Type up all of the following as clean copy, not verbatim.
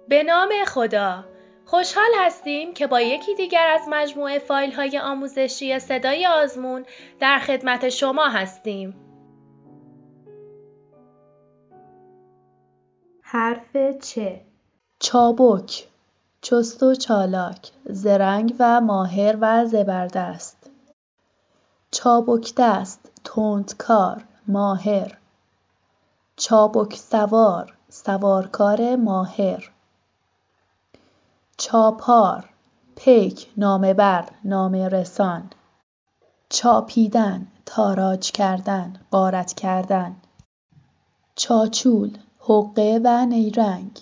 به نام خدا. خوشحال هستیم که با یکی دیگر از مجموعه فایل‌های آموزشی صدای آزمون در خدمت شما هستیم. حرف چ. چابک، چست و چالاک، زرنگ و ماهر و زبردست. چابک دست، تندکار، ماهر. چابک سوار، سوارکار ماهر. چاپار، پیک، نامه‌بر، نامه‌رسان. چاپیدن، تاراج کردن، غارت کردن. چاچول، حقه و نیرنگ.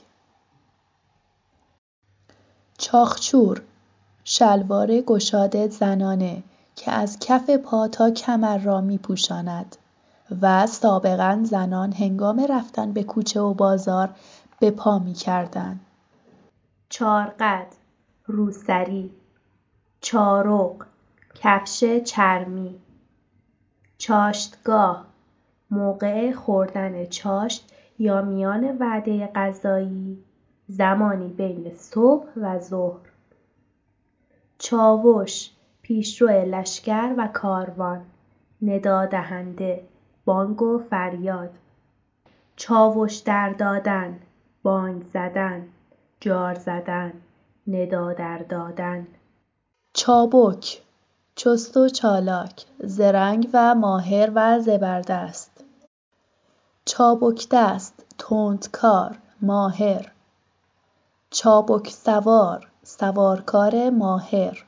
چاخچور، شلوار گشاد زنانه که از کف پا تا کمر را می‌پوشاند و سابقاً زنان هنگام رفتن به کوچه و بازار به پا می‌کردند. چارقد، روسری. چارق، کفش چرمی. چاشتگاه، موقع خوردن چاشت یا میان وعده غذایی، زمانی بین صبح و ظهر. چاوش، پیشرو لشکر و کاروان، ندا دهنده، بانگ و فریاد. چاوش در دادن، بانگ زدن، جار زدن، ندا در دادن. چابک، چست و چالاک، زرنگ و ماهر و زبردست. چابک دست، تندکار، ماهر. چابک سوار، سوارکار ماهر.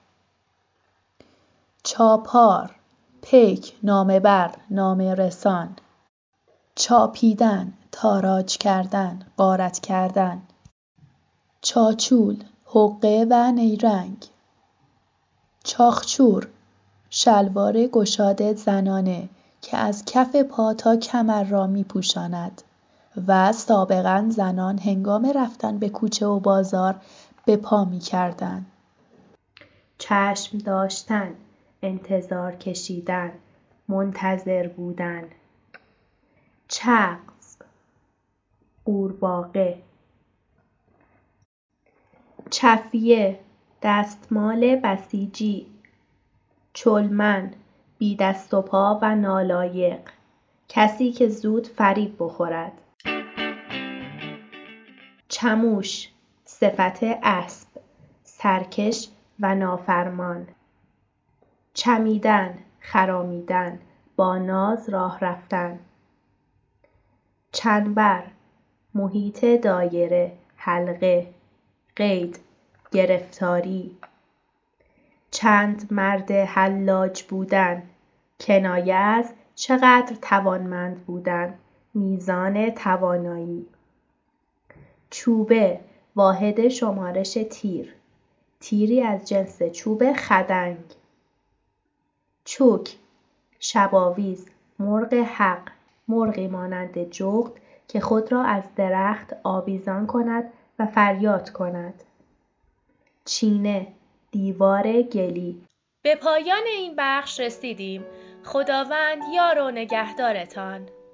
چاپار، پیک، نامه‌بر، نامه‌رسان. چاپیدن، تاراج کردن، غارت کردن. چاچول، حقه و نیرنگ. چاخچور، شلوار گشاد زنانه که از کف پا تا کمر را می‌پوشاند و سابقاً زنان هنگام رفتن به کوچه و بازار به پا می‌کردند. چشم داشتن، انتظار کشیدن، منتظر بودن. چغز، قورباغه. چفیه، دستمال بسیجی. چلمن، بی دست و پا و نالایق، کسی که زود فریب بخورد. چموش، صفت اسب، سرکش و نافرمان. چمیدن، خرامیدن، با ناز راه رفتن. چنبر، محیط دایره، حلقه، قید، گرفتاری. چند مرد حلاج بودن، کنایه از چقدر توانمند بودن، میزان توانایی. چوبه، واحد شمارش تیر، تیری از جنس چوب خدنگ. چوک، شباویز، مرغ حق، مرغی مانند جغد که خود را از درخت آویزان کند و فریاد کند. چینه، دیوار گلی. به پایان این بخش رسیدیم. خداوند یار و نگهدارتان.